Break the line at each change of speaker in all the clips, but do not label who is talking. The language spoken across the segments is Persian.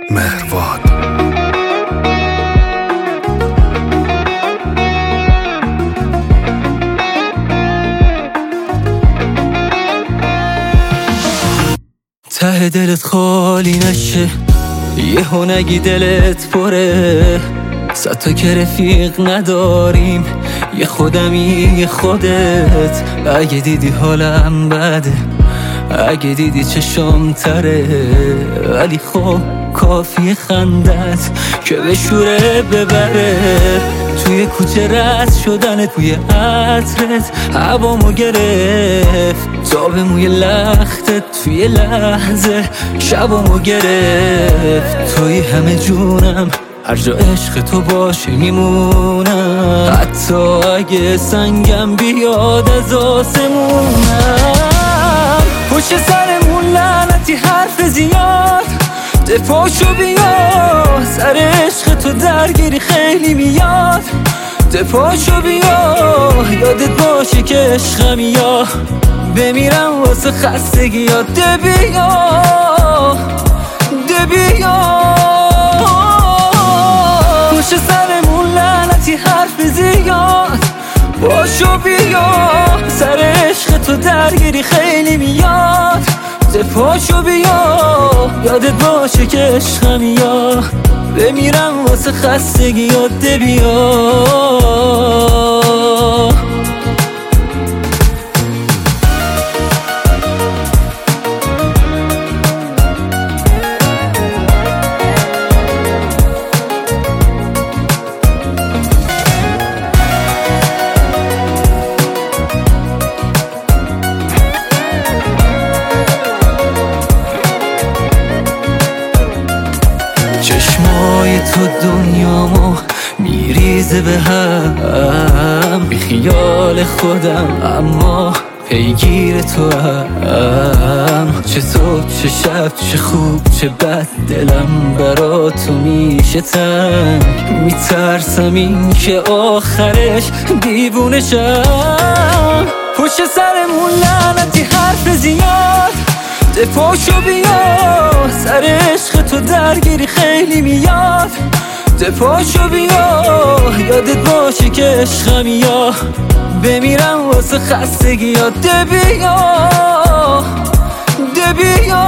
مهرواد.
ته دلت خالی نشه، یهو نگی دلت پره. صد تا که رفیق نداریم، یه خودمی یه خودت. اگه دیدی حالم بده، اگه دیدی چشم تره، ولی خب کافی خندت که به شوره ببره. توی کوچه رد شدن توی عطرت هوامو گرفت، تا به موی لختت توی لحظه شبامو گرفت. توی همه جونم، هر جا عشق تو باشه میمونم، حتی اگه سنگم بیاد از آسمونم. پشت سرمون لعنتی حرف زیاد، دپاشو بیا، سر عشق تو درگیری خیلی میاد. دپاشو بیا، یادت باشه که عشقم یا بمیرم واسه خستگی یاد. دبیا پشت سرمون لعنتی حرف زیاد، باشو بیا، سر عشق تو درگیری خیلی میاد. دپاشو بیا، یادت باشه که عشقم یا بمیرم واسه خستگی یاد. بیا چشمای تو دنیامو میریزه به هم، بی خیال خودم اما پیگیر تو هم. چه صبح چه شب چه خوب چه بد، دلم برا تو میشه تنگ. میترسم این که آخرش دیوونه شم. پشت سرمون لعنتی حرف زیاد، دپاشو بیا، سر عشق تو درگیری خیلی میاد. دپاشو بیا، یادت باشه که عشقم یا بمیرم واسه خستگی یاد. دبیا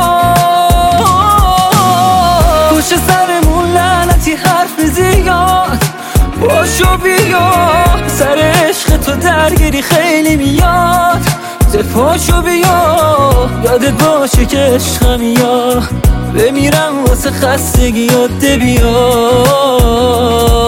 پشت سرمون لعنتی حرف زیاد، باشو بیا، سر عشق تو درگیری خیلی میاد. دپاشو بیا، یادت باشه که عشقم یا بمیرم واسه خستگی یاد. بیا